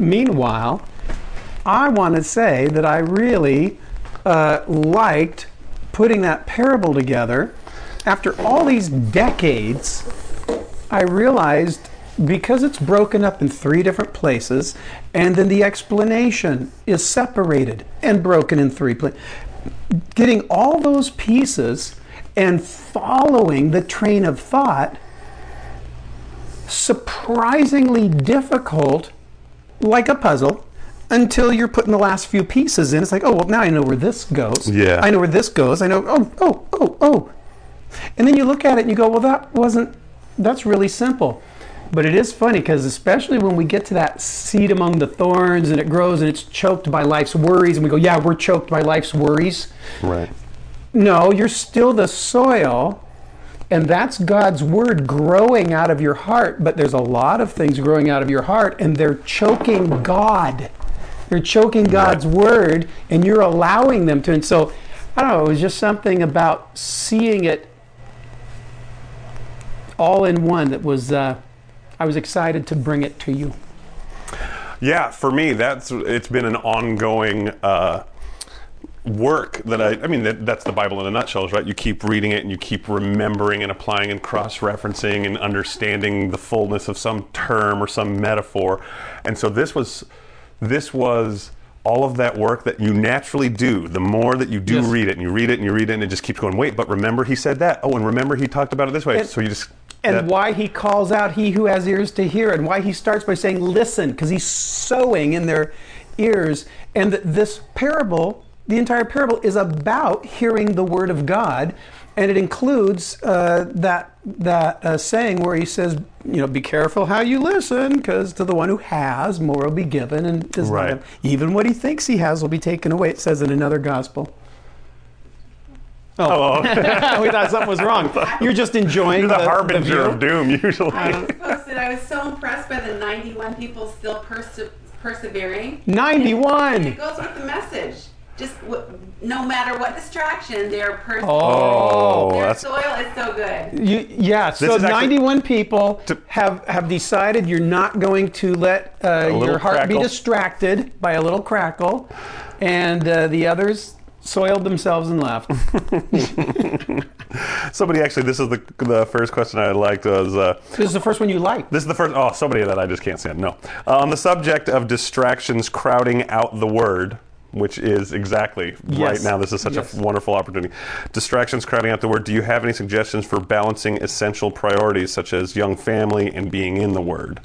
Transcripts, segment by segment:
Meanwhile, I want to say that I really liked putting that parable together. After all these decades, I realized, because it's broken up in 3 different places, and then the explanation is separated and broken in 3 places, getting all those pieces and following the train of thought, surprisingly difficult, like a puzzle, until you're putting the last few pieces in. It's like, oh, well, now I know where this goes. Yeah. I know where this goes. I know, oh. And then you look at it and you go, well, that's really simple. But it is funny, because especially when we get to that seed among the thorns and it grows and it's choked by life's worries, and we go, yeah, we're choked by life's worries. Right. No, you're still the soil, and that's God's word growing out of your heart. But there's a lot of things growing out of your heart, and they're choking God. They're choking God's word, and you're allowing them to. And so, I don't know, it was just something about seeing it all in one that was, I was excited to bring it to you. Yeah, for me, it's been an ongoing work that that's the Bible in a nutshell, right? You keep reading it and you keep remembering and applying and cross-referencing and understanding the fullness of some term or some metaphor. And so this was all of that work that you naturally do. The more that you do read it, and you read it and you read it, and it just keeps going, wait, but remember he said that. Oh, and remember he talked about it this way. So you just... And why he calls out he who has ears to hear, and why he starts by saying listen, because he's sowing in their ears. And this parable, the entire parable, is about hearing the word of God, and it includes that saying where he says, be careful how you listen, because to the one who has, more will be given, and does not have, even what he thinks he has will be taken away. It says in another gospel. Oh, we thought something was wrong. You're just enjoying You're the harbinger of doom, usually. I was so impressed by the 91 people still persevering. 91! And it goes with the message. Just no matter what distraction, they're persevering. Oh, their soil is so good. So 91 people have decided you're not going to let your heart be distracted by a little crackle, and the others soiled themselves and left. Somebody actually, this is the first question I liked was... this is the first one you liked. This is the first... somebody that I just can't stand. No. On the subject of distractions crowding out the word, which is exactly right now, this is such a wonderful opportunity. Distractions crowding out the word. Do you have any suggestions for balancing essential priorities such as young family and being in the word?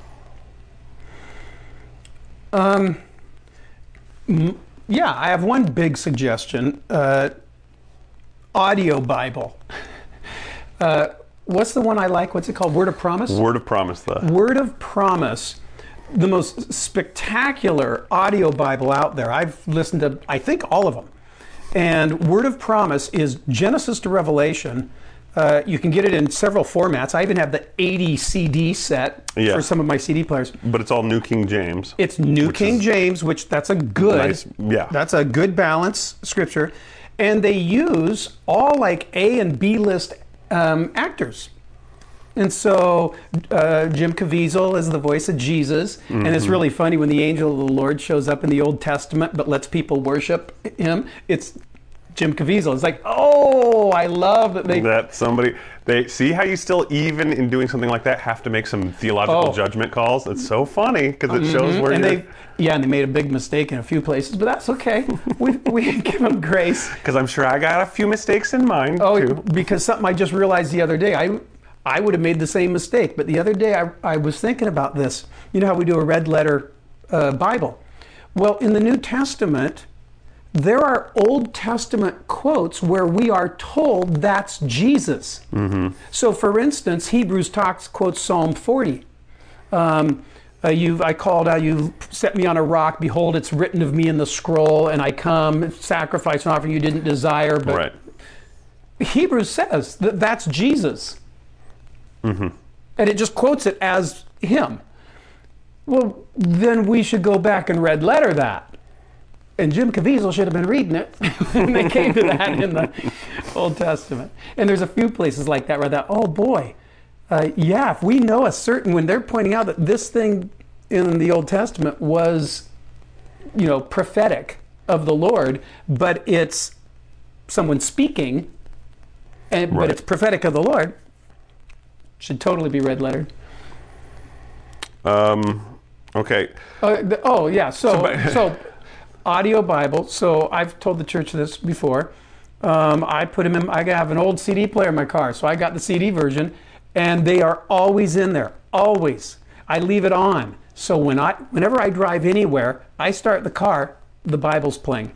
Yeah, I have one big suggestion. Audio Bible. What's the one I like? What's it called? Word of Promise? Word of Promise. Word of Promise. The most spectacular audio Bible out there. I've listened to, I think, all of them. And Word of Promise is Genesis to Revelation. You can get it in several formats. I even have the 80 CD set for some of my CD players. But it's all New King James. It's New King James, which that's a good, that's a good balance scripture. And they use all like A and B list actors. And so Jim Caviezel is the voice of Jesus. Mm-hmm. And it's really funny when the angel of the Lord shows up in the Old Testament but lets people worship him. It's Jim Caviezel. It's like, oh, I love that they see how you still, even in doing something like that, have to make some theological judgment calls. It's so funny because it shows where and they made a big mistake in a few places, but that's okay. we give them grace. Because I'm sure I got a few mistakes in mine too. Because something I just realized the other day, I would have made the same mistake, but the other day I was thinking about this. You know how we do a red letter Bible? Well, in the New Testament, there are Old Testament quotes where we are told that's Jesus. Mm-hmm. So, for instance, Hebrews quotes Psalm 40. I called out, you set me on a rock, behold, it's written of me in the scroll, and I come, sacrifice and offering you didn't desire. But Hebrews says that that's Jesus. Mm-hmm. And it just quotes it as him. Well, then we should go back and red letter that. And Jim Caviezel should have been reading it when they came to that in the Old Testament. And there's a few places like that where if we know a certain, when they're pointing out that this thing in the Old Testament was, prophetic of the Lord, but it's someone speaking, but it's prophetic of the Lord, should totally be red lettered. Okay. So audio Bible. So I've told the church this before. I put them in. I have an old CD player in my car, so I got the CD version, and they are always in there. Always. I leave it on. So whenever I drive anywhere, I start the car, the Bible's playing.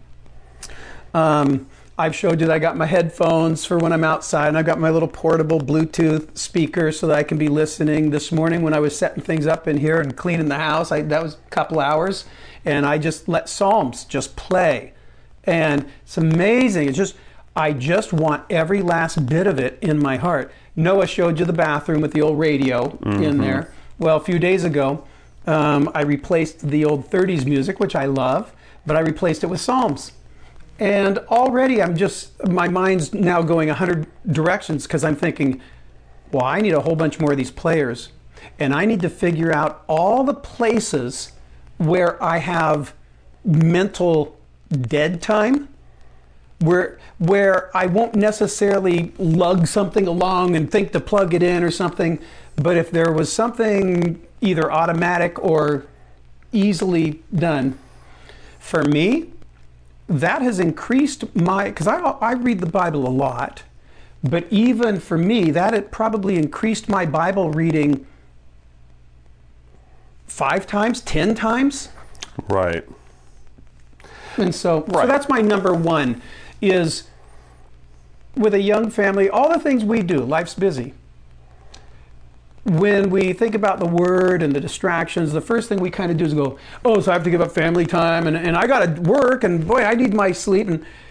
I've showed you that I got my headphones for when I'm outside, and I've got my little portable Bluetooth speaker so that I can be listening. This morning when I was setting things up in here and cleaning the house, that was a couple hours, and I just let Psalms just play. And it's amazing. I just want every last bit of it in my heart. Noah showed you the bathroom with the old radio in there. Well, a few days ago, I replaced the old 30s music, which I love, but I replaced it with Psalms. And already my mind's now going 100 directions because I'm thinking, well, I need a whole bunch more of these players. And I need to figure out all the places where I have mental dead time, where I won't necessarily lug something along and think to plug it in or something. But if there was something either automatic or easily done, for me, that has increased because I read the Bible a lot, but even for me, that it probably increased my Bible reading 5 times, 10 times. Right. And so that's my number one, is with a young family, all the things we do, life's busy. When we think about the Word and the distractions, the first thing we kind of do is go, so I have to give up family time, and I got to work, and boy, I need my sleep.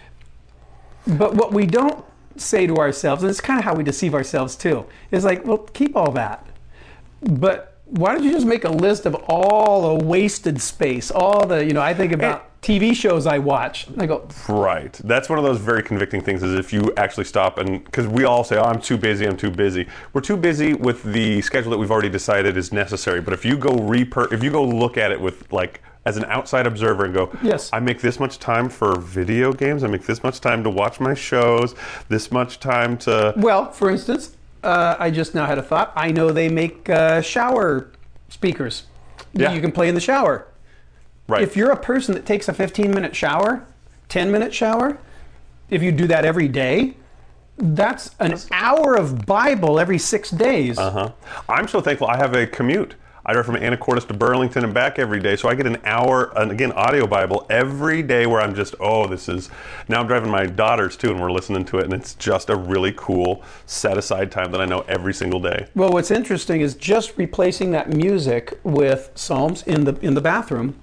But what we don't say to ourselves, and it's kind of how we deceive ourselves too, is like, well, keep all that. But why don't you just make a list of all the wasted space, all the, I think about TV shows I watch. I go, right. That's one of those very convicting things, is if you actually stop, and because we all say, I'm too busy. We're too busy with the schedule that we've already decided is necessary. But if you go look at it with as an outside observer and go, yes, I make this much time for video games, I make this much time to watch my shows, this much time to... Well, for instance, I just now had a thought. I know they make shower speakers that you can play in the shower. Right. If you're a person that takes a 15-minute shower, 10-minute shower, if you do that every day, that's an hour of Bible every 6 days. I'm so thankful I have a commute. I drive from Anacortes to Burlington and back every day, so I get an hour, and again, audio Bible every day where I'm just, now I'm driving my daughters too, and we're listening to it, and it's just a really cool set-aside time that I know every single day. Well, what's interesting is just replacing that music with Psalms in the bathroom.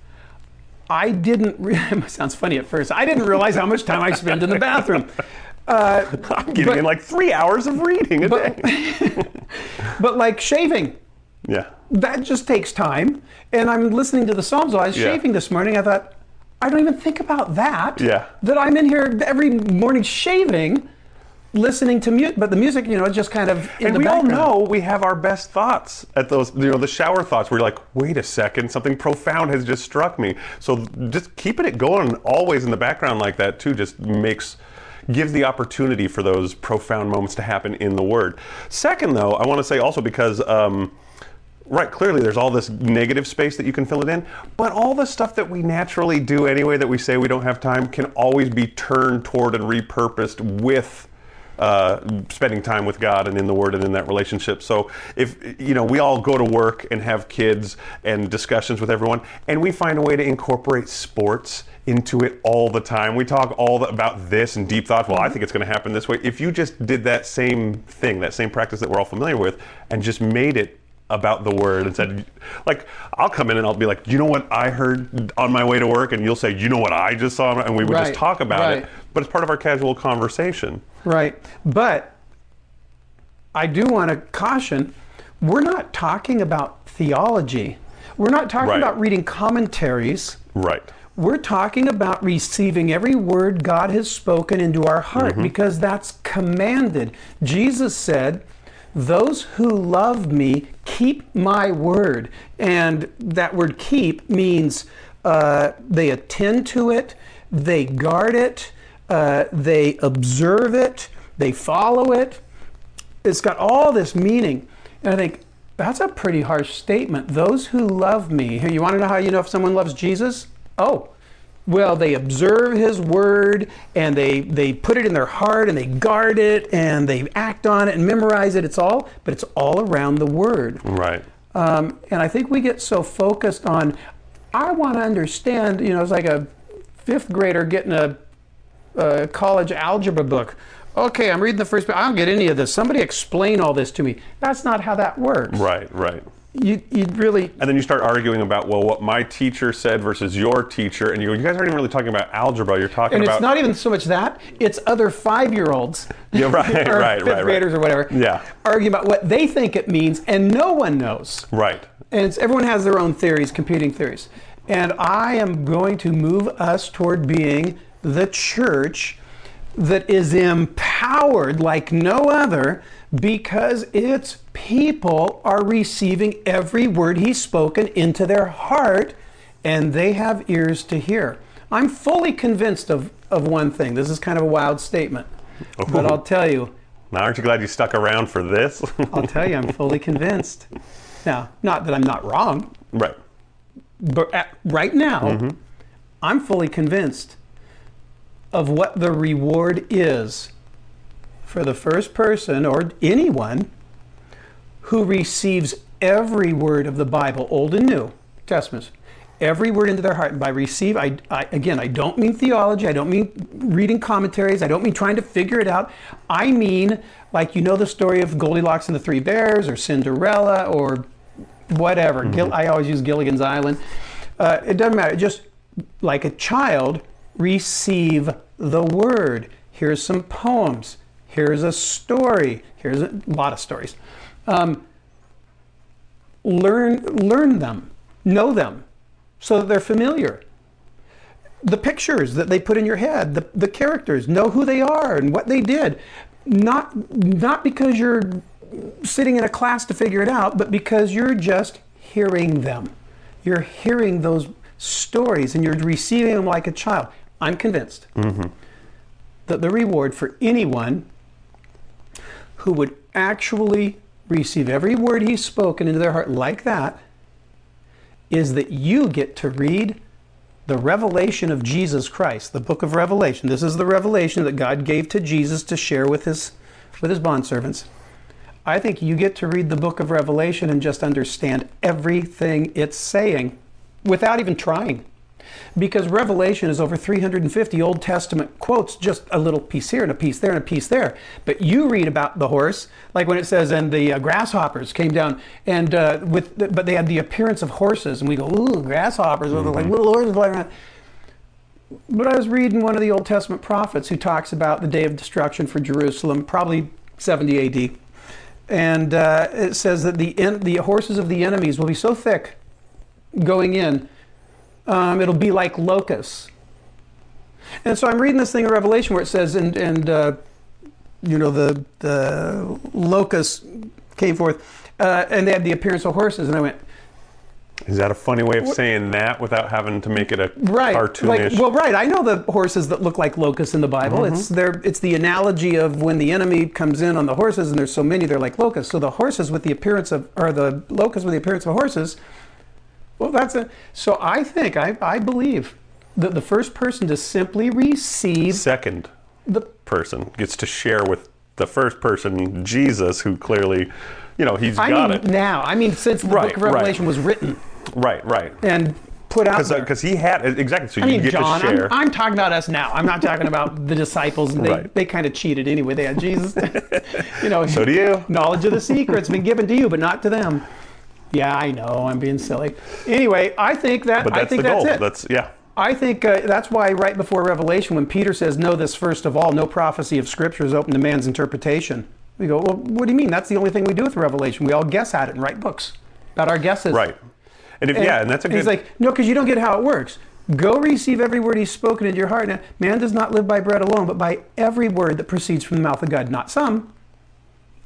I didn't, it sounds funny at first, I didn't realize how much time I spend in the bathroom. I'm getting in 3 hours of reading a day. But like shaving. Yeah. That just takes time. And I'm listening to the Psalms while I was shaving this morning. I thought, I don't even think about that. Yeah. That I'm in here every morning shaving, listening to music, but the music, just kind of in the background. And we all know we have our best thoughts at those, the shower thoughts where you're like, wait a second, something profound has just struck me. So just keeping it going always in the background like that too just gives the opportunity for those profound moments to happen in the Word. Second though, I want to say also because, clearly there's all this negative space that you can fill it in, but all the stuff that we naturally do anyway that we say we don't have time can always be turned toward and repurposed with spending time with God and in the Word and in that relationship. So if, we all go to work and have kids and discussions with everyone, and we find a way to incorporate sports into it all the time. We talk about this and deep thoughts. Well, I think it's going to happen this way. If you just did that same thing, that same practice that we're all familiar with, and just made it about the Word and said, I'll come in and I'll be like, you know what I heard on my way to work? And you'll say, you know what I just saw? And we would just talk about it. But it's part of our casual conversation. Right. But I do want to caution, we're not talking about theology. We're not talking about reading commentaries. Right. We're talking about receiving every word God has spoken into our heart because that's commanded. Jesus said, those who love me keep my word. And that word keep means they attend to it, they guard it, they observe it, they follow it. It's got all this meaning. And I think that's a pretty harsh statement. Those who love me. You want to know how you know if someone loves Jesus? Oh, well, they observe his word, and they put it in their heart, and they guard it, and they act on it and memorize it. It's all around the word. Right. And I think we get so focused on, I want to understand, it's like a fifth grader getting a college algebra book. Okay, I'm reading the first page. I don't get any of this. Somebody explain all this to me. That's not how that works. Right, right. You really... And then you start arguing about, well, what my teacher said versus your teacher, and you guys aren't even really talking about algebra. You're talking about... And it's not even so much that. It's other 5-year-olds. Yeah, right, or right, fifth graders or whatever. Yeah. Arguing about what they think it means, and no one knows. Right. And everyone has their own theories, competing theories. And I am going to move us toward being the church that is empowered like no other, because its people are receiving every word he's spoken into their heart, and they have ears to hear. I'm fully convinced of one thing. This is kind of a wild statement, but I'll tell you. Now, aren't you glad you stuck around for this? I'll tell you, I'm fully convinced. Now, not that I'm not wrong. Right. But right now, I'm fully convinced of what the reward is for the first person or anyone who receives every word of the Bible, Old and New Testaments, every word into their heart. And by receive, I don't mean theology, I don't mean reading commentaries, I don't mean trying to figure it out. I mean, like, the story of Goldilocks and the Three Bears, or Cinderella, or whatever. I always use Gilligan's Island. It doesn't matter. Just like a child, receive the word. Here's some poems. Here's a story. Here's a lot of stories. Learn them. Know them so that they're familiar. The pictures that they put in your head, the characters, know who they are and what they did. Not because you're sitting in a class to figure it out, but because you're just hearing them. You're hearing those stories and you're receiving them like a child. I'm convinced that the reward for anyone who would actually receive every word he's spoken into their heart like that is that you get to read the revelation of Jesus Christ, the book of Revelation. This is the revelation that God gave to Jesus to share with his bondservants. I think you get to read the book of Revelation and just understand everything it's saying without even trying. Because Revelation is over 350 Old Testament quotes, just a little piece here and a piece there and a piece there. But you read about the horse, like when it says, and the grasshoppers came down, and but they had the appearance of horses, and we go, ooh, grasshoppers, like little horses flying around. But I was reading one of the Old Testament prophets who talks about the day of destruction for Jerusalem, probably 70 AD. And it says that the horses of the enemies will be so thick going in, it'll be like locusts. And so I'm reading this thing in Revelation where it says, the locusts came forth, and they had the appearance of horses. And I went, is that a funny way of saying that without having to make it a cartoonish? Right. I know the horses that look like locusts in the Bible. It's the analogy of when the enemy comes in on the horses, and there's so many, they're like locusts. So the horses with the appearance of, or the locusts with the appearance of horses. Well, so I think, I believe that the first person to simply receive... Second person gets to share with the first person, Jesus, who clearly, he's got it. I mean, since the book of Revelation was written. Right. And put out there. Because he had, exactly, so you get John, to share. I'm talking about us now. I'm not talking about the disciples. And they kind of cheated anyway. They had Jesus. So do you. Knowledge of the secret's been given to you, but not to them. Yeah, I know. I'm being silly. Anyway, I think that's the goal. That's it. I think that's why right before Revelation, when Peter says, know this first of all, no prophecy of Scripture is open to man's interpretation. We go, well, what do you mean? That's the only thing we do with Revelation. We all guess at it and write books about our guesses. Right. And that's a good... He's like, no, because you don't get how it works. Go receive every word he's spoken into your heart. Now, man does not live by bread alone, but by every word that proceeds from the mouth of God. Not some.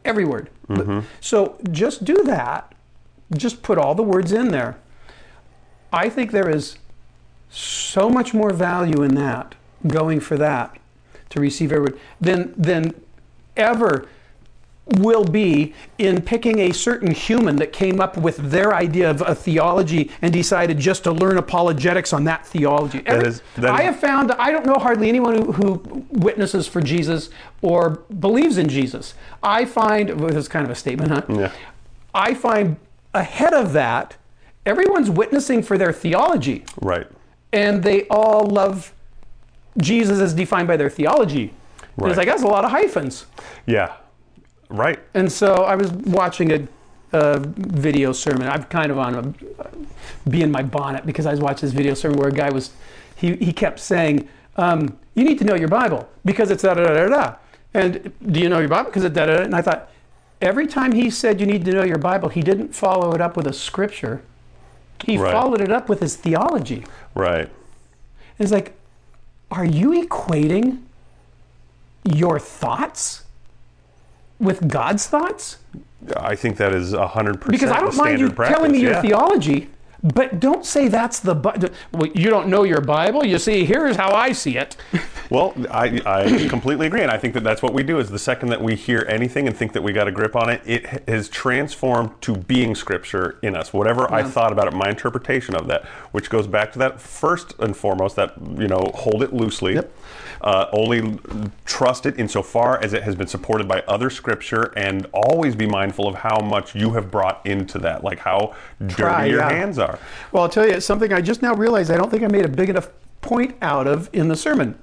every word. So just do that. Just put all the words in there. I think there is so much more value in that, going for that, to receive every word, than ever will be in picking a certain human that came up with their idea of a theology and decided just to learn apologetics on that theology. I have found, I don't know hardly anyone who witnesses for Jesus or believes in Jesus. I find, well, that's kind of a statement, huh? Yeah. I find ahead of that, everyone's witnessing for their theology. Right. And they all love Jesus as defined by their theology. Right. It's like, that's a lot of hyphens. Yeah. Right. And so I was watching a video sermon. I'm kind of on be in my bonnet because I was watching this video sermon where a guy was, he kept saying, you need to know your Bible because it's da-da-da-da-da. And do you know your Bible? Because it's da-da-da. And I thought, every time he said you need to know your Bible, he didn't follow it up with a scripture. He followed it up with his theology. Right. And it's like, are you equating your thoughts with God's thoughts? I think that is 100% because I don't mind you telling me your theology, but don't say that's well, you don't know your Bible. You see, here's how I see it. Well, I completely agree, and I think that that's what we do. Is the second that we hear anything and think that we got a grip on it, it has transformed to being Scripture in us. Whatever I thought about it, my interpretation of that, which goes back to that first and foremost, that hold it loosely. Yep. Only trust it insofar as it has been supported by other Scripture, and always be mindful of how much you have brought into that, like how dirty your hands are. Well, I'll tell you something I just now realized I don't think I made a big enough point out of in the sermon.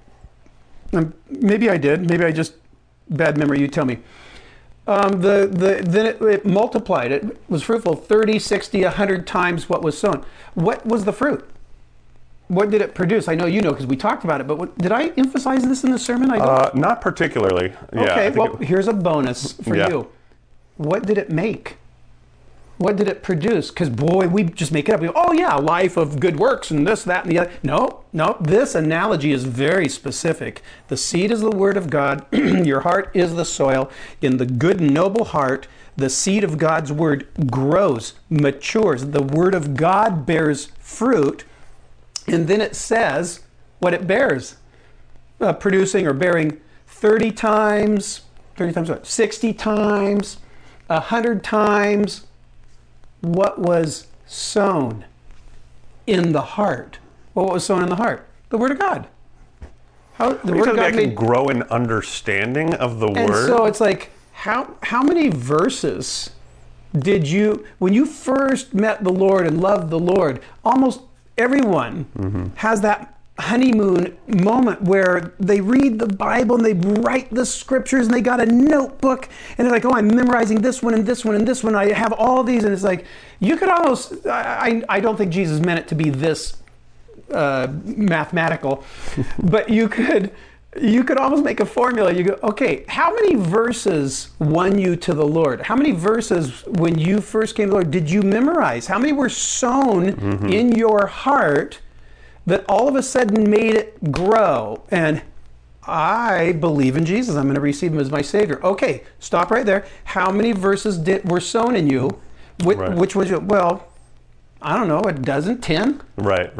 Maybe I did. Maybe I just, bad memory, you tell me. Then it multiplied. It was fruitful 30, 60, 100 times what was sown. What was the fruit? What did it produce? I know you know because we talked about it, but did I emphasize this in the sermon? Not particularly. Okay, well, here's a bonus for you. What did it make? What did it produce? Because, boy, we just make it up. We go, oh, yeah, a life of good works and this, that, and the other. No, this analogy is very specific. The seed is the word of God. Your heart is the soil. In the good, noble heart, the seed of God's word grows, matures. The word of God bears fruit. And then it says what it bears, producing or bearing 30 times what? 60 times, 100 times what was sown in the heart. Well, what was sown in the heart? The Word of God. The Word of God can grow in understanding of the Word. And so it's like, how many verses did you, when you first met the Lord and loved the Lord, almost everyone has that honeymoon moment where they read the Bible and they write the scriptures and they got a notebook and they're like, oh, I'm memorizing this one and this one and this one. I have all these, and it's like, you could almost, I don't think Jesus meant it to be this mathematical, but you could almost make a formula. You go, okay, how many verses won you to the Lord? How many verses when you first came to the Lord did you memorize? How many were sown in your heart that all of a sudden made it grow? And I believe in Jesus. I'm going to receive him as my Savior. Okay, stop right there. How many verses were sown in you? Which was, well, I don't know, a dozen, 10? Right.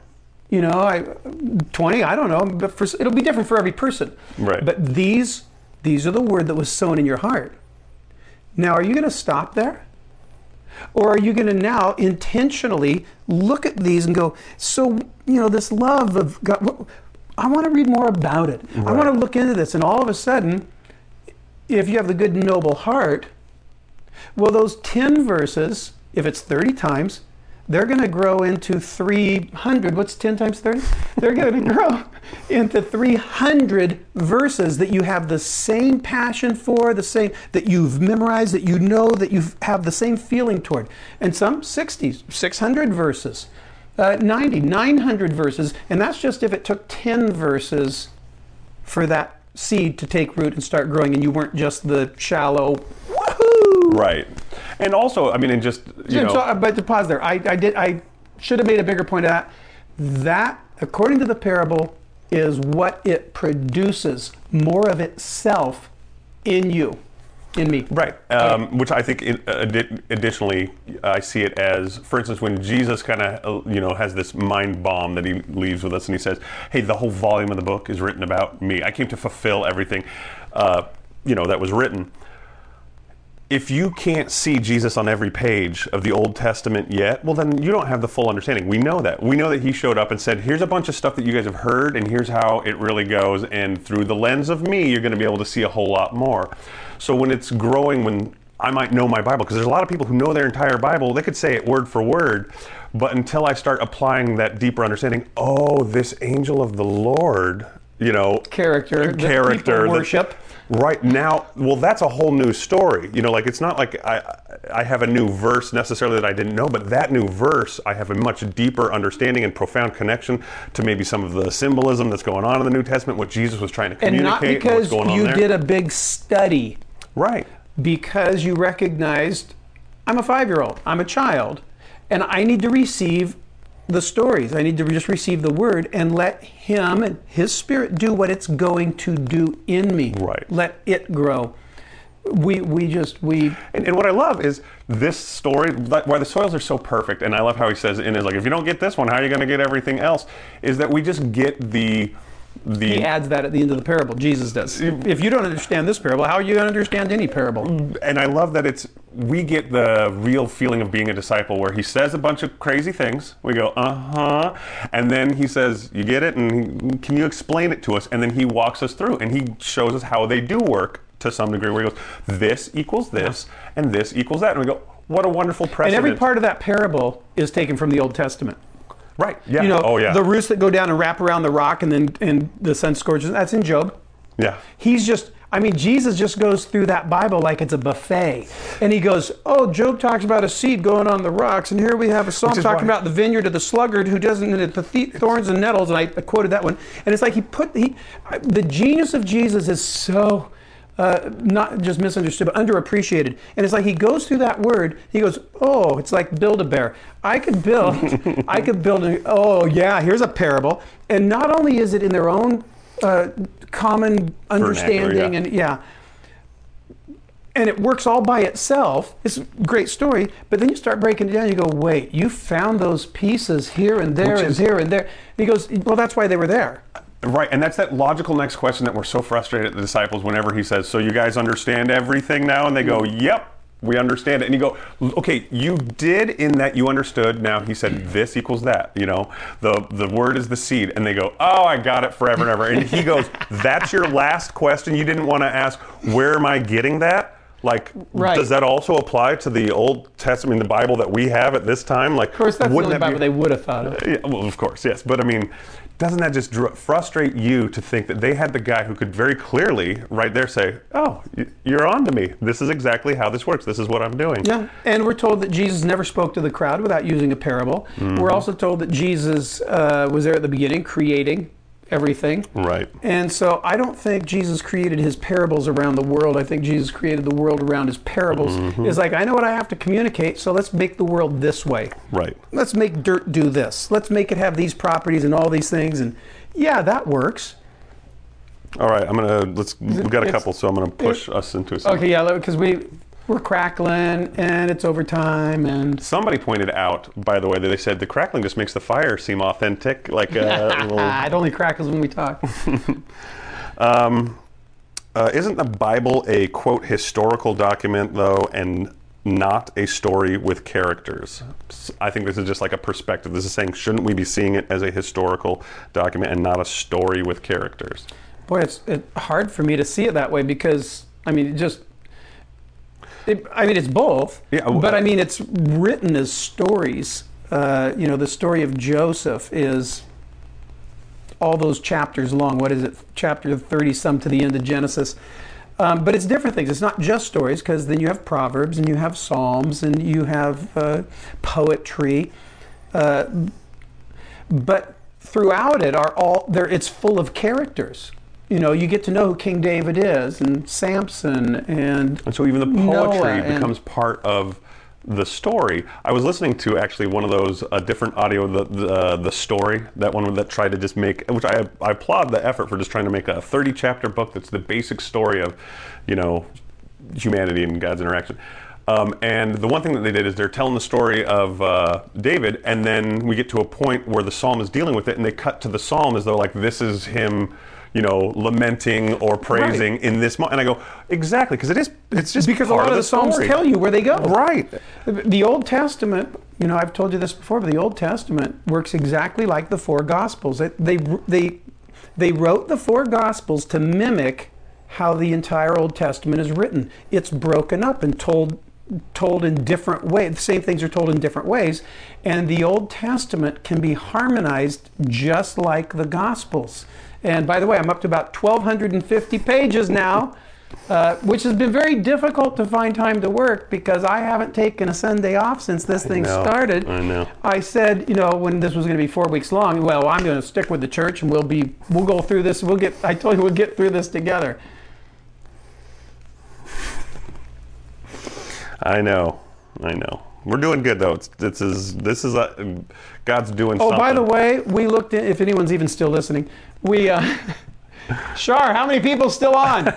20, I don't know, but it'll be different for every person. Right. But these are the word that was sown in your heart. Now, are you going to stop there? Or are you going to now intentionally look at these and go, so, this love of God, I want to read more about it. Right. I want to look into this. And all of a sudden, if you have the good, noble heart, well, those 10 verses, if it's 30 times, they're going to grow into 300. What's 10 times 30? They're going to grow into 300 verses that you have the same passion for, the same that you've memorized, that you know, that you have the same feeling toward. And some 60, 600 verses, 90, 900 verses. And that's just if it took 10 verses for that seed to take root and start growing, and you weren't just the shallow, woohoo! Right. And also, I mean, and just, but to pause there, I should have made a bigger point of that. That, according to the parable, is what it produces, more of itself in you. in me. Right. Which I think additionally, I see it as, for instance, when Jesus kind of, has this mind bomb that he leaves with us and he says, hey, the whole volume of the book is written about me. I came to fulfill everything, that was written. If you can't see Jesus on every page of the Old Testament yet, well, then you don't have the full understanding. We know that. We know that he showed up and said, here's a bunch of stuff that you guys have heard, and here's how it really goes. And through the lens of me, you're going to be able to see a whole lot more. So when it's growing, when I might know my Bible, because there's a lot of people who know their entire Bible, they could say it word for word, but until I start applying that deeper understanding, this angel of the Lord, character, people worship. Right now, well, that's a whole new story. It's not like I have a new verse necessarily that I didn't know, but that new verse, I have a much deeper understanding and profound connection to maybe some of the symbolism that's going on in the New Testament, what Jesus was trying to communicate, and what's going on there. not because you did a big study. Right. Because you recognized, I'm a 5-year-old, I'm a child, and I need to receive the stories. I need to just receive the word and let him and his spirit do what it's going to do in me. Right. Let it grow. And what I love is this story, why the soils are so perfect, and I love how he says in his, if you don't get this one, how are you going to get everything else? Is that we just get the he adds that at the end of the parable. Jesus does. If you don't understand this parable, how are you going to understand any parable? And I love that we get the real feeling of being a disciple where he says a bunch of crazy things. We go, and then he says, you get it? And can you explain it to us? And then he walks us through and he shows us how they do work to some degree, where he goes, this equals this and this equals that. And we go, what a wonderful precedent. And every part of that parable is taken from the Old Testament. Right. Yeah. The roots that go down and wrap around the rock and the sun scorches. That's in Job. Yeah. Jesus just goes through that Bible like it's a buffet. And he goes, Job talks about a seed going on the rocks. And here we have a psalm talking about the vineyard of the sluggard who doesn't eat the thorns and nettles. And I quoted that one. And it's like the genius of Jesus is so not just misunderstood, but underappreciated. And it's like he goes through that word. He goes, it's like Build-A-Bear. I could build, here's a parable. And not only is it in their own common understanding, and it works all by itself. It's a great story, but then you start breaking it down. You go, wait, you found those pieces here and there and here and there. And he goes, well, that's why they were there. Right, and that's that logical next question that we're so frustrated at the disciples whenever he says, so you guys understand everything now? And they go, yep, we understand it. And you go, okay, you did in that you understood. Now he said this equals that, the word is the seed. And they go, I got it forever and ever. And he goes, that's your last question? You didn't want to ask, where am I getting that? Does that also apply to the Old Testament, the Bible that we have at this time? Of course, that's the only Bible they would have thought of. Yeah, well, of course, yes. But doesn't that just frustrate you to think that they had the guy who could very clearly right there say, you're on to me. This is exactly how this works. This is what I'm doing. Yeah, and we're told that Jesus never spoke to the crowd without using a parable. Mm-hmm. We're also told that Jesus was there at the beginning creating everything. Right. And so I don't think Jesus created his parables around the world. I think Jesus created the world around his parables. Mm-hmm. It's like, I know what I have to communicate, so let's make the world this way. Right. Let's make dirt do this. Let's make it have these properties and all these things. And that works. All right, we've got a couple, so I'm going to push us into something. Okay, because we're crackling and it's overtime. And somebody pointed out, by the way, that they said the crackling just makes the fire seem authentic. It only crackles when we talk. Isn't the Bible a, quote, historical document, though, and not a story with characters? I think this is just like a perspective. This is saying, shouldn't we be seeing it as a historical document and not a story with characters? Boy, it's hard for me to see it that way because, it's both, but it's written as stories. The story of Joseph is all those chapters long. What is it? Chapter 30-some to the end of Genesis. But it's different things. It's not just stories, because then you have Proverbs and you have Psalms and you have poetry. But throughout it it's full of characters. You get to know who King David is, and Samson, and so even the poetry becomes part of the story. I was listening to actually one of those different audio, the story, that one that tried to just make, which I applaud the effort for just trying to make a 30-chapter book that's the basic story of, humanity and God's interaction. And the one thing that they did is they're telling the story of David, and then we get to a point where the psalm is dealing with it, and they cut to the psalm as though like this is him, lamenting or praising in this moment. And I go, exactly, because it's just because a lot of the psalms tell you where they go. Right. The Old Testament, I've told you this before, but the Old Testament works exactly like the four Gospels. They wrote the four Gospels to mimic how the entire Old Testament is written. It's broken up and told in different ways. The same things are told in different ways. And the Old Testament can be harmonized just like the Gospels. And by the way, I'm up to about 1,250 pages now, which has been very difficult to find time to work because I haven't taken a Sunday off since this thing started. I know. I said, when this was going to be 4 weeks long, well, I'm going to stick with the church and we'll go through this. I told you we'll get through this together. I know. We're doing good though. This is God's doing something. Oh, by the way, we looked in, if anyone's even still listening, Shar, how many people still on?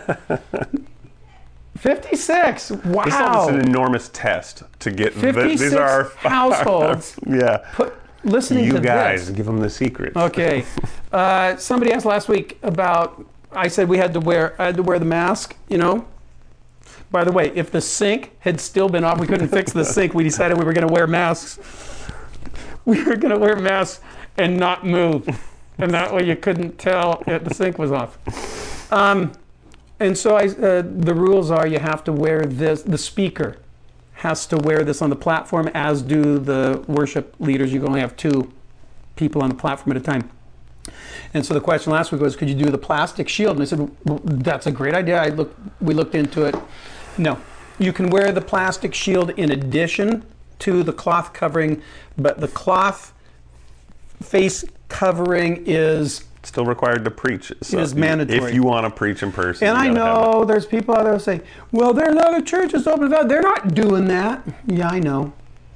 56. Wow. This is an enormous test to get 56 these are our households. Yeah. Listening to you guys, this. give them the secret. Okay. Somebody asked last week about, I said I had to wear the mask, By the way, if the sink had still been off, we couldn't fix the sink. We decided we were going to wear masks. We were going to wear masks and not move. And that way you couldn't tell if the sink was off. And so the rules are you have to wear this. The speaker has to wear this on the platform, as do the worship leaders. You can only have 2 people on the platform at a time. And so the question last week was, could you do the plastic shield? And I said, well, that's a great idea. We looked into it. No, you can wear the plastic shield in addition to the cloth covering, but the cloth face covering is still required to preach. So is mandatory. If you want to preach in person. And I know there's people out there who say, well, there's other churches open. They're not doing that. Yeah, I know.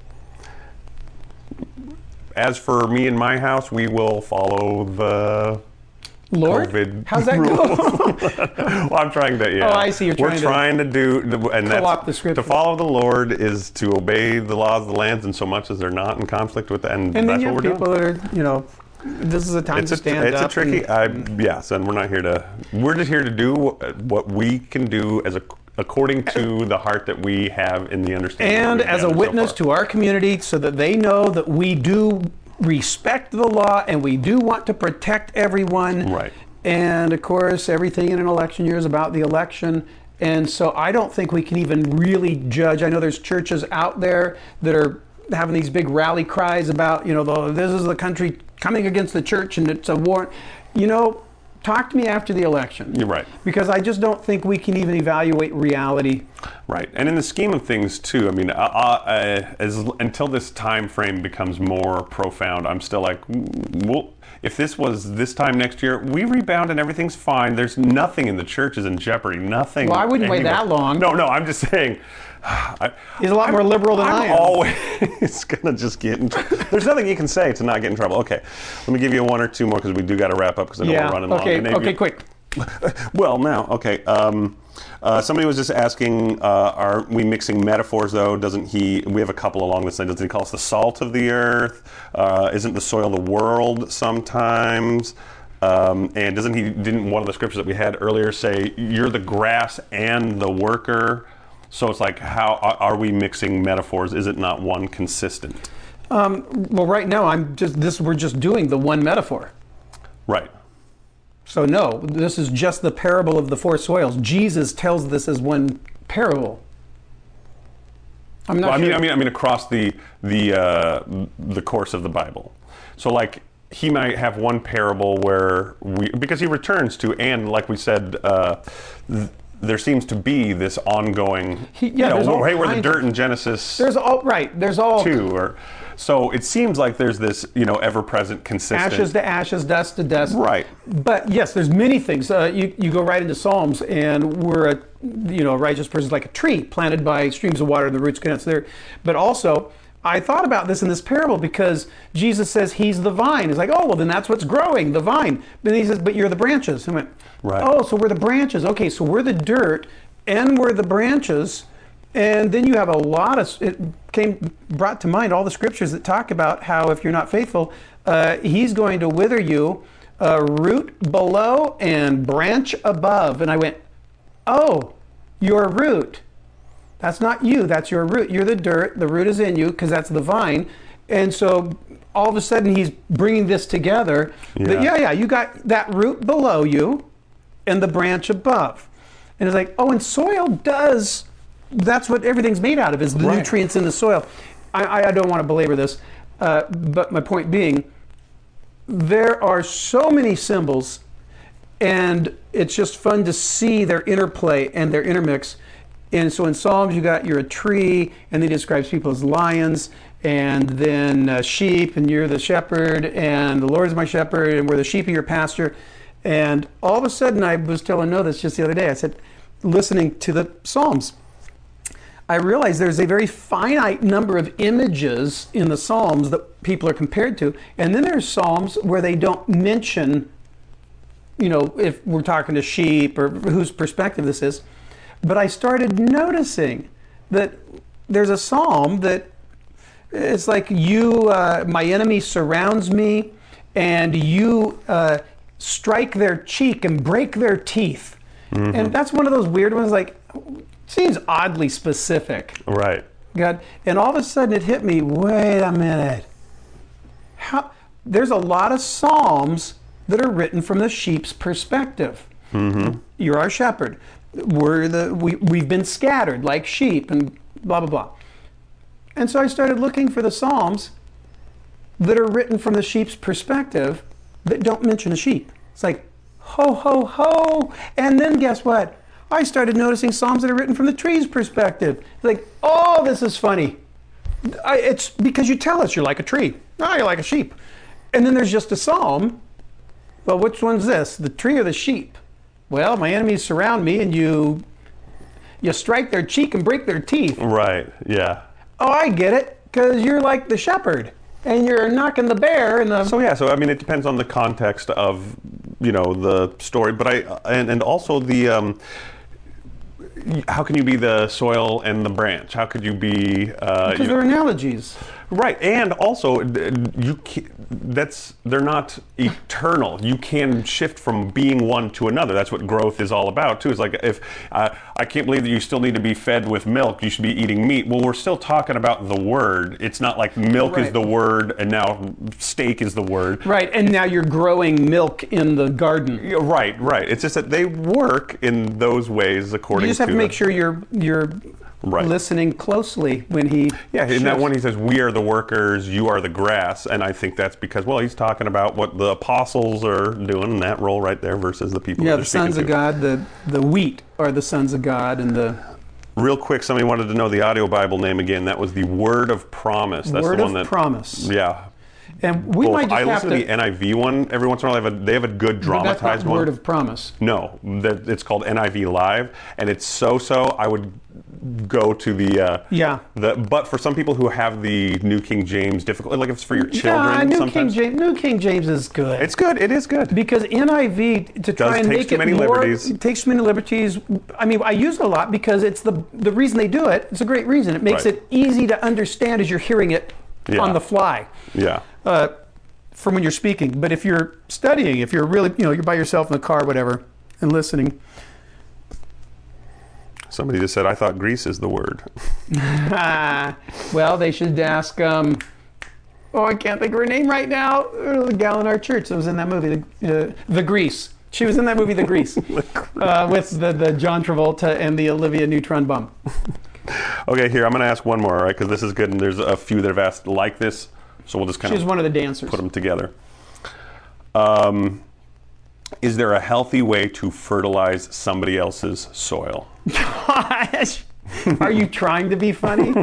As for me and my house, we will follow the Lord? COVID How's that go? Well, I'm trying to, Oh, I see. We're trying to do, and co-opt the scripture. To follow the Lord is to obey the laws of the lands, and so much as they're not in conflict with them, and that's what we're doing. And then you have people that are, this is a time to stand up. It's a tricky, yes, and we're just here to do what we can do according to the heart that we have in the understanding. And as a witness to our community, so that they know that we do respect the law and we do want to protect everyone. Right. And of course, everything in an election year is about the election. And so I don't think we can even really judge. I know there's churches out there that are having these big rally cries about, this is the country coming against the church and it's a war. Talk to me after the election. You're right. Because I just don't think we can even evaluate reality. Right. And in the scheme of things, too, I mean, until this time frame becomes more profound, I'm still like, well, if this was this time next year, we rebound and everything's fine. There's nothing in the church is in jeopardy. Nothing. Well, I wouldn't wait that long. No, I'm just saying. He's a lot more liberal than I am. I'm always going to just get in trouble. There's nothing you can say to not get in trouble. Okay, let me give you 1 or 2 more because we do got to wrap up because I know we're running long. Okay, quick. Well, now, okay. Somebody was just asking, are we mixing metaphors, though? We have a couple along this line. Doesn't he call us the salt of the earth? Isn't the soil the world sometimes? And didn't one of the scriptures that we had earlier say, you're the grass and the worker? So it's like, how are we mixing metaphors? Is it not one consistent? Well, right now, we're just doing the one metaphor. Right. So no, this is just the parable of the 4 soils. Jesus tells this as one parable. I'm not sure. I mean, across the course of the Bible. So like, he might have one parable where because he returns to, and like we said, there seems to be this ongoing, we're the dirt in Genesis. There's all 2, so it seems like there's this, ever-present, consistent. Ashes to ashes, dust to dust. Right. But yes, there's many things. You go right into Psalms, and we're a righteous person is like a tree planted by streams of water, and the roots connect there. But also, I thought about this in this parable because Jesus says he's the vine. It's like, oh, well, then that's what's growing, the vine. But he says, but you're the branches. I went, right. Oh, so we're the branches. Okay, so we're the dirt. N were the branches, and then you have a lot of, brought to mind all the scriptures that talk about how if you're not faithful, he's going to wither you, root below and branch above. And I went, oh, your root. That's not you, that's your root. You're the dirt, the root is in you, because that's the vine. And so all of a sudden he's bringing this together. You got that root below you and the branch above. And it's like, oh, and soil does, that's what everything's made out of, is the nutrients in the soil. I don't want to belabor this, but my point being, there are so many symbols, and it's just fun to see their interplay and their intermix. And so in Psalms, you're a tree, and he describes people as lions, and then sheep, and you're the shepherd, and the Lord is my shepherd, and we're the sheep of your pasture. And all of a sudden, I was telling Noah this just the other day. I said, listening to the Psalms, I realized there's a very finite number of images in the Psalms that people are compared to. And then there's Psalms where they don't mention, if we're talking to sheep or whose perspective this is. But I started noticing that there's a psalm that it's like my enemy surrounds me, and you strike their cheek and break their teeth. Mm-hmm. And that's one of those weird ones, like, seems oddly specific. Right. God, and all of a sudden it hit me, wait a minute. There's a lot of psalms that are written from the sheep's perspective. Mm-hmm. You're our shepherd. We've been scattered like sheep, and blah, blah, blah. And so I started looking for the Psalms that are written from the sheep's perspective that don't mention a sheep. It's like, ho, ho, ho. And then guess what? I started noticing Psalms that are written from the tree's perspective. It's like, oh, this is funny. It's because you tell us you're like a tree. No, you're like a sheep. And then there's just a Psalm. Well, which one's this? The tree or the sheep? Well, my enemies surround me, and you strike their cheek and break their teeth. Right, yeah. Oh, I get it, because you're like the shepherd, and you're knocking the bear. So I mean, it depends on the context of, the story, but and also the, how can you be the soil and the branch? How could you be? Because they're analogies. Right, and also they're not eternal. You can shift from being one to another. That's what growth is all about too. It's like, if I can't believe that you still need to be fed with milk. You should be eating meat. Well, we're still talking about the word. It's not like milk is the word and now steak is the word. Right, and now you're growing milk in the garden. Right. It's just that they work in those ways according to. You just have to make sure you're listening closely when he in that one he says, we are the workers, you are the grass. And I think that's because, he's talking about what the apostles are doing in that role right there versus the people the sons of God, the wheat are the sons of God. And real quick, somebody wanted to know the audio Bible name again. That was the Word of Promise. That's Word the one of Promise. Yeah. And we might just I listen to the NIV one every once in a while. They have a good dramatized that's not one. Word of Promise. No, it's called NIV Live, and it's so. I would go to but for some people who have the New King James difficult, like if it's for your children, New King James is good. It's good. It is good because NIV to try and make it more. It takes too many liberties. I mean, I use it a lot because it's the reason they do it. It's a great reason. It makes it easy to understand as you're hearing it on the fly. Yeah. From when you're speaking. But if you're studying, if you're really, you're by yourself in the car, whatever, and listening. Somebody just said, I thought Grease is the word. Well, they should ask, I can't think of her name right now, the gal in our church that was in that movie, The Grease. She was in that movie, The Grease, with the John Travolta and the Olivia Newton-Bum. Okay, here, I'm going to ask one more, all right, because this is good, and there's a few that have asked like this. So we'll just kind She's one of the dancers. Put them together. Is there a healthy way to fertilize somebody else's soil? Gosh, are you trying to be funny?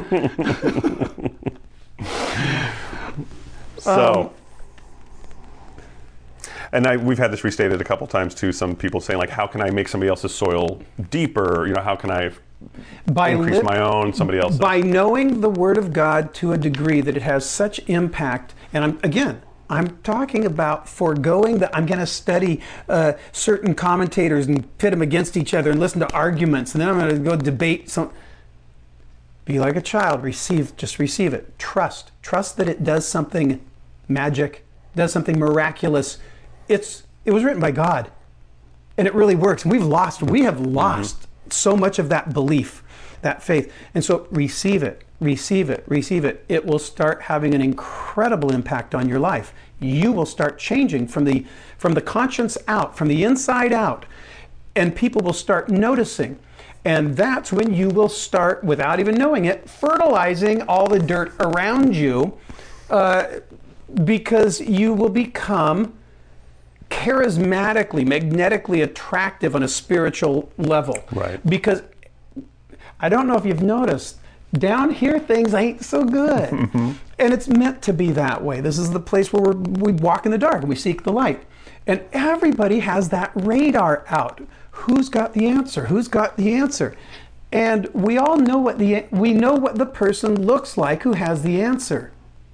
And we've had this restated a couple times too. Some people saying like, how can I make somebody else's soil deeper? How can I increase my own, somebody else's? By knowing the Word of God to a degree that it has such impact. And again, I'm talking about foregoing that. I'm going to study certain commentators and pit them against each other and listen to arguments, and then I'm going to go debate some. Be like a child. Just receive it. Trust that it does something magic, does something miraculous. It was written by God, and it really works. And we have lost so much of that belief, that faith. And so receive it. It will start having an incredible impact on your life. You will start changing from the conscience out, from the inside out, and people will start noticing. And that's when you will start, without even knowing it, fertilizing all the dirt around you, because you will become charismatically, magnetically attractive on a spiritual level. Right. Because I don't know if you've noticed, down here things ain't so good. And it's meant to be that way. This is the place where we walk in the dark and we seek the light. And everybody has that radar out. Who's got the answer? Who's got the answer? And we all know what the person looks like who has the answer.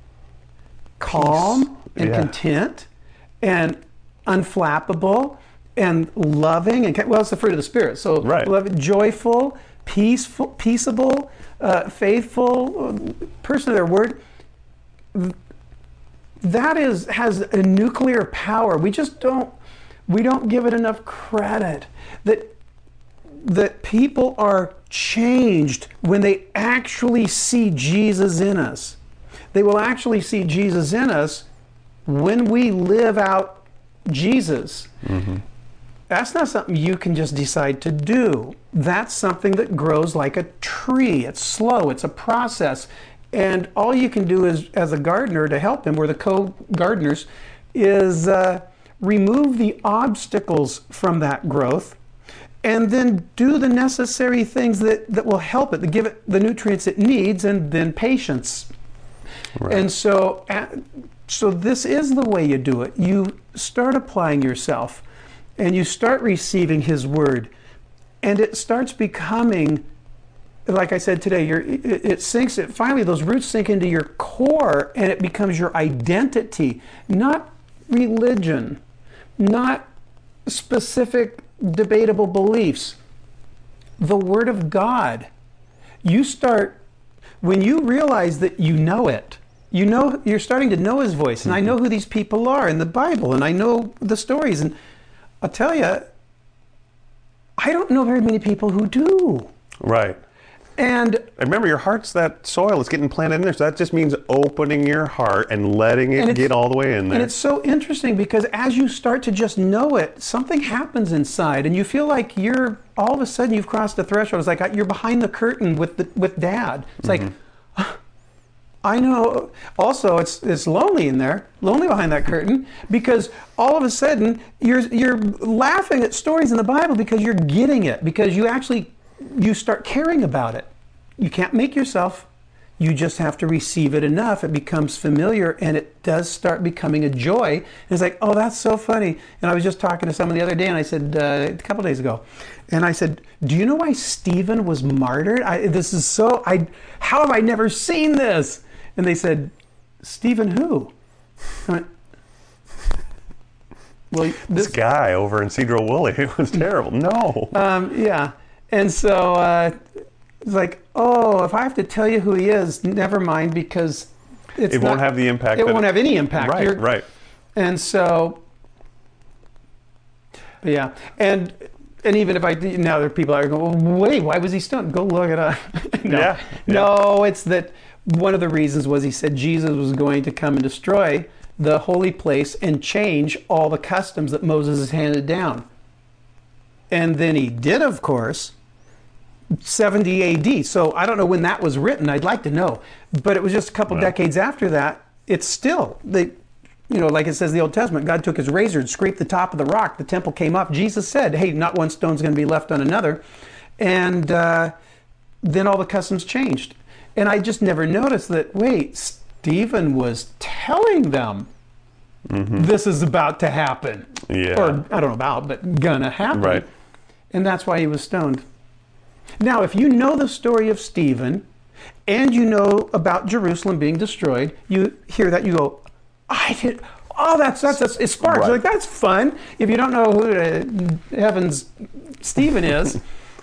Calm and content and unflappable and loving and, well, it's the fruit of the Spirit. So joyful, peaceable, faithful, person of their word. That has a nuclear power. We don't give it enough credit. That people are changed when they actually see Jesus in us. They will actually see Jesus in us when we live out Jesus. That's not something you can just decide to do. That's something that grows like a tree. It's slow. It's a process. And all you can do is, as a gardener, to help him, we're the co-gardeners, is remove the obstacles from that growth and then do the necessary things that will help it, to give it the nutrients it needs, and then patience. Right. And so this is the way you do it. You start applying yourself, and you start receiving His Word, and it starts becoming, like I said today, finally those roots sink into your core, and it becomes your identity, not religion, not specific debatable beliefs. The Word of God. When you realize that you know it, you're starting to know His voice, and I know who these people are in the Bible, and I know the stories, and I'll tell you, I don't know very many people who do. Right. And remember, your heart's that soil is getting planted in there, so that just means opening your heart and letting it get all the way in there. And it's so interesting because as you start to just know it, something happens inside, and you feel like all of a sudden you've crossed the threshold. It's like you're behind the curtain with Dad. It's like, I know. Also, it's lonely in there, lonely behind that curtain, because all of a sudden you're laughing at stories in the Bible because you're getting it, because you start caring about it. You can't make yourself. You just have to receive it enough. It becomes familiar, and it does start becoming a joy. And it's like, oh, that's so funny. And I was just talking to someone the other day, and I said, a couple days ago, and I said, do you know why Stephen was martyred? How have I never seen this? And they said, Stephen who? I went, well, this guy over in Cedro Woolley, it was terrible. No. Yeah. And so it's like, oh, if I have to tell you who he is, never mind, because it won't have the impact. It won't have any impact. Right. And so, yeah. And even if now there are people that are going, well, wait, why was he stoned? Go look it up. No, it's that one of the reasons was he said Jesus was going to come and destroy the holy place and change all the customs that Moses has handed down. And then he did, of course, 70 AD. So I don't know when that was written. I'd like to know. But it was just a couple decades after that. It's still, like it says in the Old Testament, God took His razor and scraped the top of the rock. The temple came up. Jesus said, hey, not one stone's going to be left on another. And then all the customs changed. And I just never noticed that, wait, Stephen was telling them this is about to happen. Yeah. Or, I don't know about, but gonna happen. Right. And that's why he was stoned. Now, if you know the story of Stephen, and you know about Jerusalem being destroyed, you hear that, you go, oh, it sparks. Right. Like, that's fun. If you don't know who Heaven's Stephen is,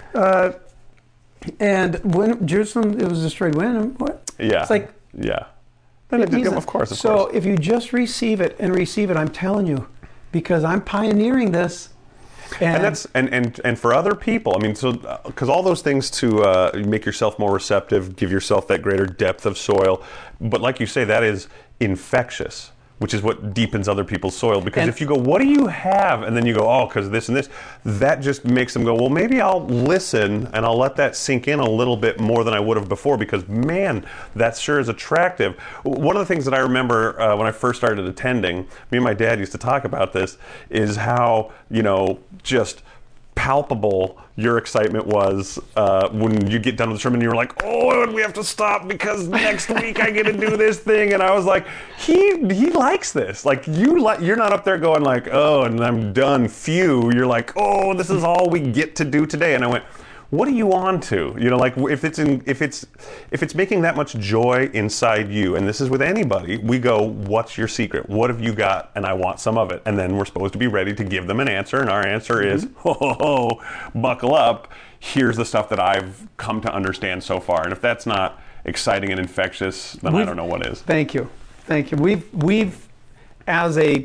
and when Jerusalem, it was destroyed when? What? Yeah. It's like, yeah. Of course. So if you just receive it, I'm telling you, because I'm pioneering this. And that's and for other people, I mean, so because all those things to make yourself more receptive, give yourself that greater depth of soil, but like you say, that is infectious, which is what deepens other people's soil. Because if you go, what do you have? And then you go, oh, because this and this, that just makes them go, well, maybe I'll listen and I'll let that sink in a little bit more than I would have before, because man, that sure is attractive. One of the things that I remember when I first started attending, me and my dad used to talk about this, is how, just palpable your excitement was when you get done with the sermon and you're like, oh, we have to stop because next week I get to do this thing. And I was like, he likes this. Like, you're not up there going like, oh, and I'm done. Phew. You're like, oh, this is all we get to do today. And I went, what are you on to? Like if it's making that much joy inside you, and this is with anybody, we go, what's your secret? What have you got? And I want some of it. And then we're supposed to be ready to give them an answer. And our answer is, buckle up. Here's the stuff that I've come to understand so far. And if that's not exciting and infectious, then I don't know what is. Thank you. We've as a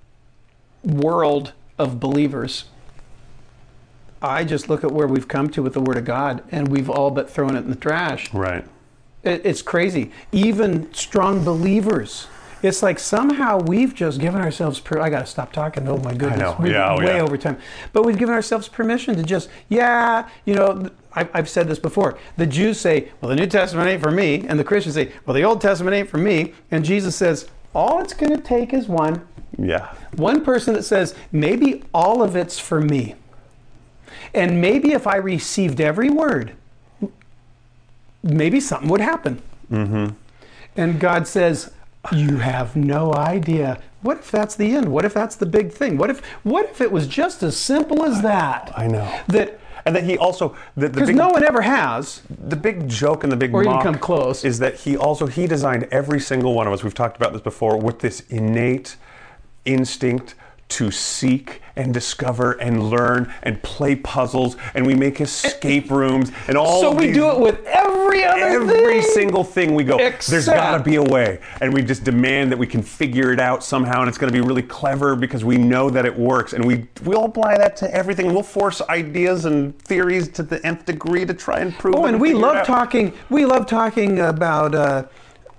world of believers, I just look at where we've come to with the Word of God, and we've all but thrown it in the trash. Right. It's crazy. Even strong believers, it's like somehow we've just given ourselves. I got to stop talking. Oh my goodness, I know. Way over time. But we've given ourselves permission to just, I've said this before. The Jews say, well, the New Testament ain't for me, and the Christians say, well, the Old Testament ain't for me, and Jesus says, all it's going to take is one. Yeah. One person that says, maybe all of it's for me. And maybe if I received every word, maybe something would happen. Mm-hmm. And God says, you have no idea. What if that's the end? What if that's the big thing? What if it was just as simple as that? I know. And that he also... Because no one ever has. The big joke and the big mock... Or even come close. ...is that he designed every single one of us, we've talked about this before, with this innate instinct to seek and discover and learn and play puzzles, and we make escape rooms and all. So we do it with every single thing. We go, there's got to be a way, and we just demand that we can figure it out somehow, and it's going to be really clever because we know that it works, and we'll apply that to everything. We'll force ideas and theories to the nth degree to try and prove. Oh, and we love talking. We love talking about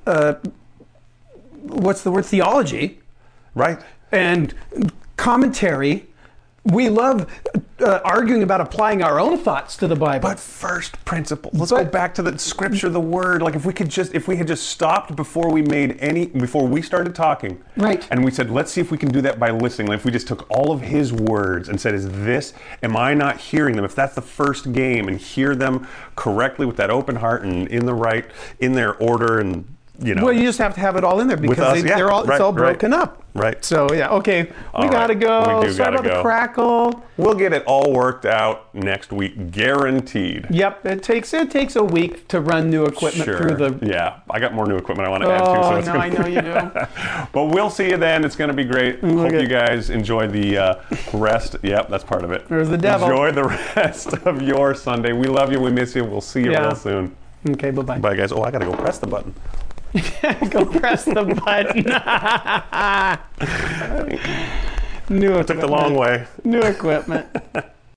what's the word? Theology, right? And commentary. We love arguing about applying our own thoughts to the Bible. But first principles. Let's go back to the scripture, the word. Like if we had just stopped before we started talking. Right. And we said, let's see if we can do that by listening. Like if we just took all of his words and said, am I not hearing them? If that's the first game, and hear them correctly with that open heart and in their order, and well, you just have to have it all in there because it's all broken up. Right. So, okay, we got to go. We do Sorry about the crackle. We'll get it all worked out next week, guaranteed. Yep, it takes a week to run new equipment through the... Yeah, I got more new equipment I want to add to. So I know you do. But we'll see you then. It's going to be great. Hope you guys enjoy the rest. Yep, that's part of it. There's the devil. Enjoy the rest of your Sunday. We love you. We miss you. We'll see you real soon. Okay, bye-bye. Bye, guys. Oh, I got to go press the button. Go press the button. New equipment. Took the long way. New equipment.